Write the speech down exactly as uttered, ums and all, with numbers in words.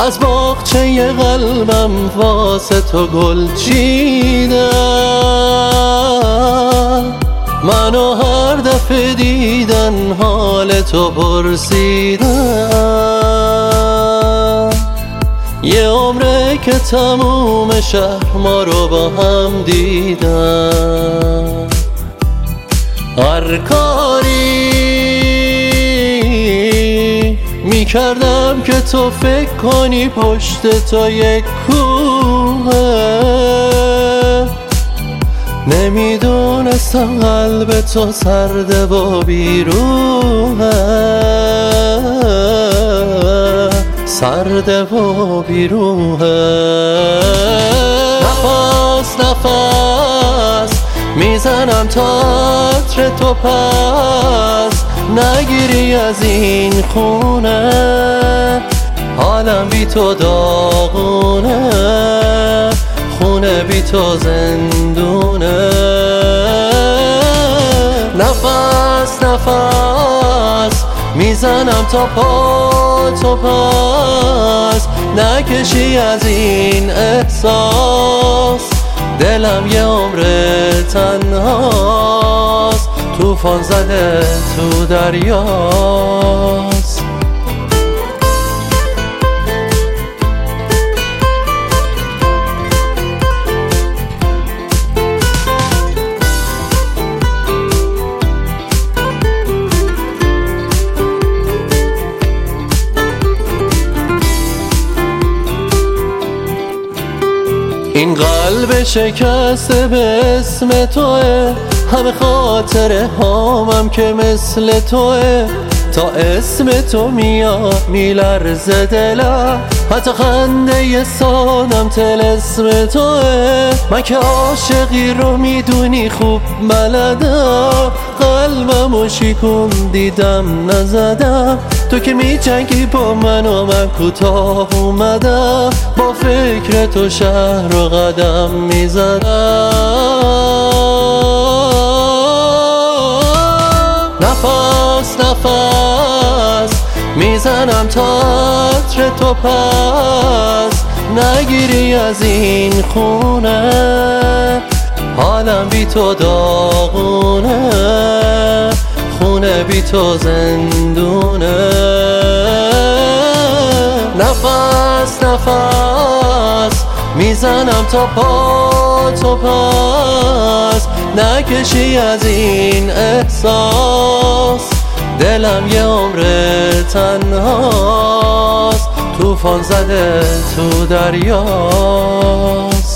از باغچه قلبم واسه تو گل چیدم. منو هر دفعه دیدن حال تو پرسیدن. یه عمره که تموم شهر ما رو با هم دیدن. هر کاری میکردم که تو فکر کنی پشت تو یک کوه. نمیدونستم قلب تو سرده و بیروحه، سرده و بیروحه. نفس نفس میزنم تا عطر تو پس نگیری از این خونه. حالم بی تو داغونه، خونه بی تو زندونه. نفس نفس میزنم تا پا تو پس نکشی از این احساس. دلم یه عمر تنهاست، طوفان زده تو دریاست. این قلب شکسته به اسم توه، همه خاطره هامم که مثل توه. تا اسم تو میاد میلرزه دلم، حتی خنده ی سانم طلسم توه. من که عاشقی رو میدونی خوب بلدم، قلبمو شکون دیدم نزدم. تو که میجنگی با من و من کوتاه اومدم، با فکر تو شهر رو قدم میزدم. نفس نفس میزنم تا عطر تو پس نگیری از این خونه. حالم بی تو داغونه، خونه بی تو زندونه. نفس نفس میزنم تا پا تو پس نکشی از این احساس. دلم یه عمر تنهاست، طوفان زده تو دریاست.